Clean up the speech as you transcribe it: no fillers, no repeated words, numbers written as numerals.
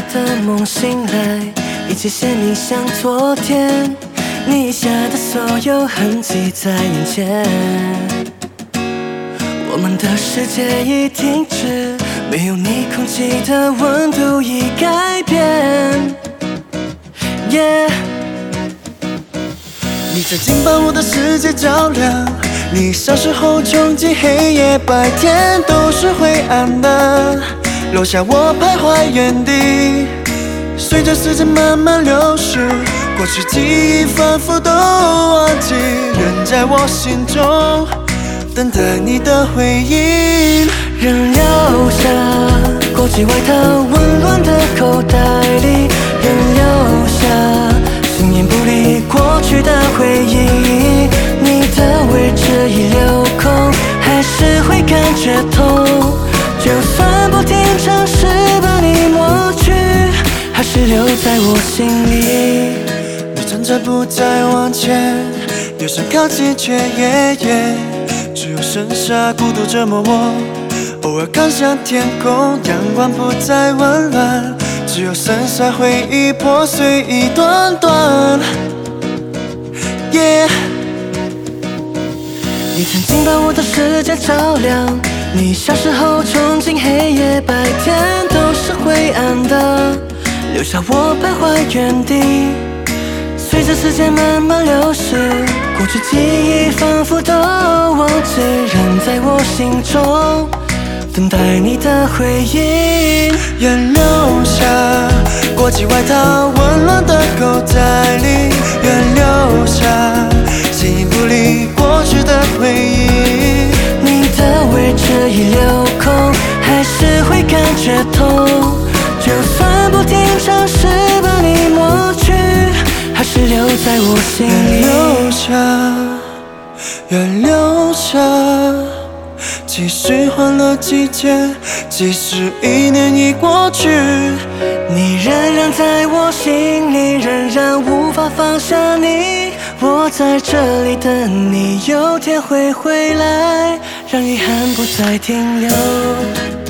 的梦醒来，一切鲜明像昨天，你遗下的所有痕迹在眼前。我们的世界已停止，没有你空气的温度已改变。 你曾经把我的世界照亮，你小时候穷尽黑夜，白天都是灰暗的，留下我徘徊原地。随着时间慢慢流逝，过去记忆反复都忘记，仍在我心中等待你的回应。 仍留下国际外套温暖的口袋里，仍留下形影不离过去的回忆。你的位置已留空，还是会感觉痛。就算不停尝试把你抹去，还是留在我心里。 你挣扎不再往前，又想靠近却只有剩下孤独折磨我。偶尔看向天空，阳光不再温暖，只有剩下回忆破碎一段段。 你曾经把我的世界照亮，你小时候穷尽黑夜，白天都是灰暗的，留下我徘徊原地。随着时间慢慢流逝，过去记忆仿佛都忘记，仍在我心中等待你的回应。 愿留下国际外套温暖的口袋里，愿留下形影不离过去的回忆。 你的位置已留空，还是会感觉痛。就算不停尝试把你抹去，还是留在我心里。 愿留下，继续欢乐季节，即使1年已过去， 你仍然在我心里，仍然无法放下你。我在这里等你，有天会回来，让遗憾不再停留。